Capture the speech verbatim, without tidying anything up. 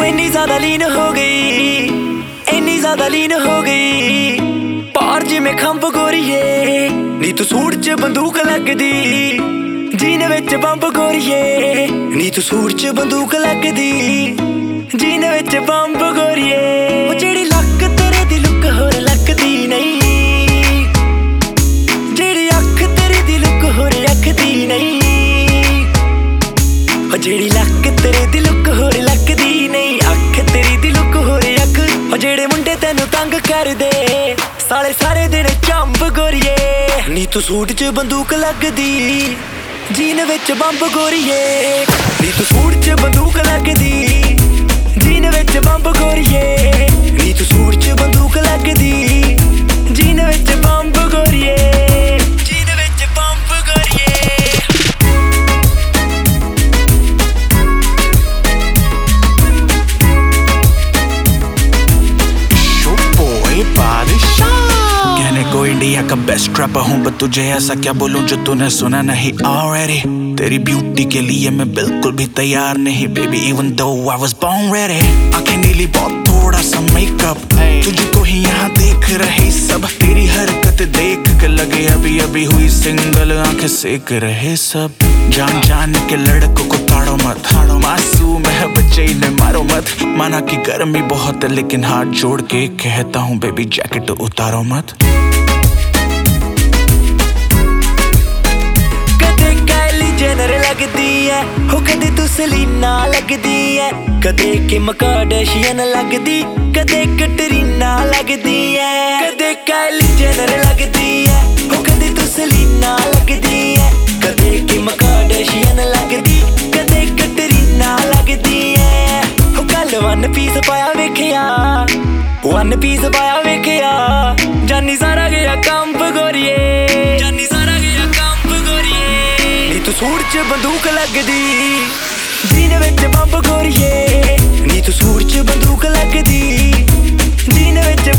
इन्नी ज्यादा लीन हो गई, इन्नी ज्यादा लीन हो गई पार जिमें खंभ गोरीए नी तू सूट च बंदूक लगदी, जीन विच बंब गोरीए नी तू सूट च बंदूक लगदी, जीन विच बंब गोरीए ओ जेड़ी लक तेरे दी लुक होर लगदी नहीं, जेड़ी अख तेरे दी लुक होर अखदी नहीं, ओ जेड़ी लक तेरे दी लुक होर लगदी नहीं, अख तेरी दी लुक होर अख ओ जेड़े मुंडे तैनू तंग कर दे साले सारे दिन चंब गोरीए नी तू सूट च बंदूक लगदी, जीन विच बंब गोरीए नी तू सूट च बंदूक लगदी, जीन विच बंब गोरीए नी तू सूट च बंदूक लगदी, जीन विच बंब गोरीए, जीन विच बंब गोरीए। को इंडिया का बेस्ट रैपर हूँ बट तुझे ऐसा क्या बोलूं जो तूने सुना नहीं ऑलरेडी, तेरी ब्यूटी के लिए मैं बिल्कुल भी तैयार नहीं baby even though I was born ready, आंखें नीली बहुत थोड़ा सा मेकअप, तुझको ही यहाँ देख रहे सब, तेरी हरकत देख के लगे अभी अभी हुई सिंगल, आंखें सेक रहे सब, जान जान के लड़कों को ताड़ो मत, मासूम है बच्चे इन्हें मारो मत, माना कि गर्मी बहुत है लेकिन हाथ जोड़ के कहता हूँ बेबी जैकेट उतारो मत। जेनर लगदी है हो कदे तू सलीना लगदी है, कदे किम कार्दाशियन लगदी, कदे कैटरीना लगदी है, कदे काइली जेनर लगदी है हो कदे तू सलीना लगदी है, कदे किम कार्दाशियन लगदी, कदे कैटरीना लगदी है, हो कल वन पीस पाया वेखिया, वन पीस पाया वेखिया जानी सारा गया कंप गोरीए, जानी सारा गया कंप गोरीए नी तू सूट च बंदूक लगदी, जीन विच बंब गोरीए नी तू सूट च बंदूक लगदी, जीन विच